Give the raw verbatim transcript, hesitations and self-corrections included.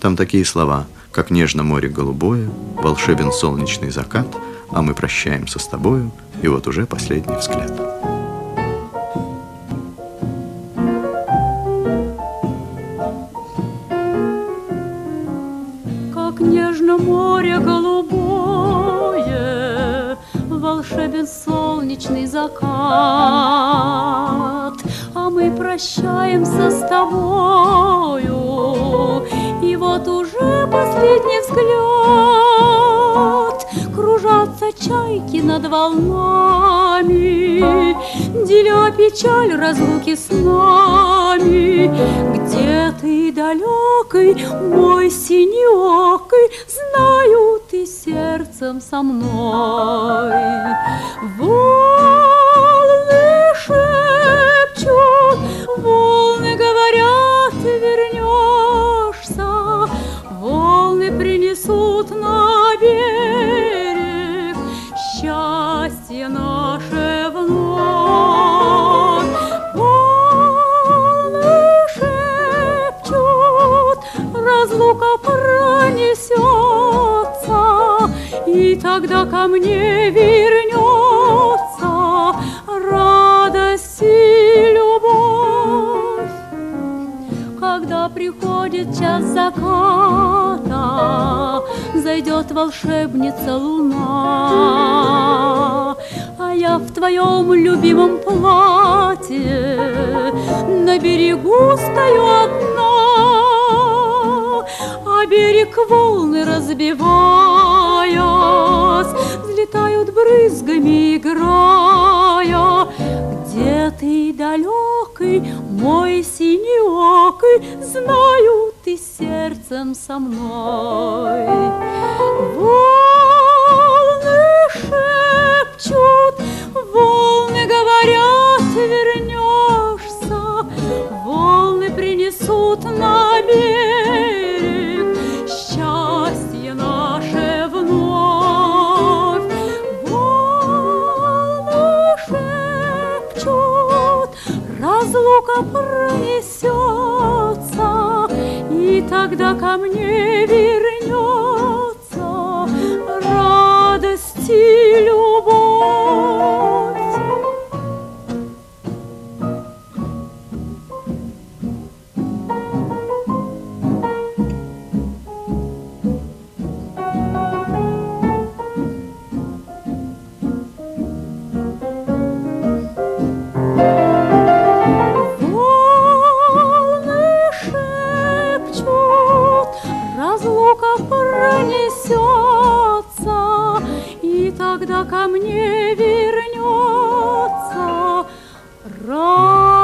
Там такие слова, как «Нежно море голубое», «Волшебен солнечный закат», «А мы прощаемся с тобою», и вот уже последний взгляд. Как нежно море голубое, волшебен солнечный закат, а мы прощаемся с тобою, и вот уже последний взгляд. Кружатся чайки над волнами, деля печаль разлуки с нами. Где ты, далекий, мой синеокий, знаю, ты сердцем со мной. Волны шепчут, волны говорят, вернешься, волны принесут на берег счастье наше вновь. Волны шепчут, разлука пронесется, и тогда ко мне вернется радость и любовь. Когда приходит час заката, зайдет волшебница луна, а я в твоем любимом платье на берегу стою одна, а берег волны разбиваясь, взлетают брызгами играя. Где ты, далекий, мой синеокий, знаю, ты сердцем со мной. Волны шепчут, волны говорят, вернешься, волны принесут на берег счастье наше вновь. Волны шепчут, разлука пронесется, и тогда ко мне вернется радость и любовь. Разлука пронесется, и тогда ко мне вернется радость.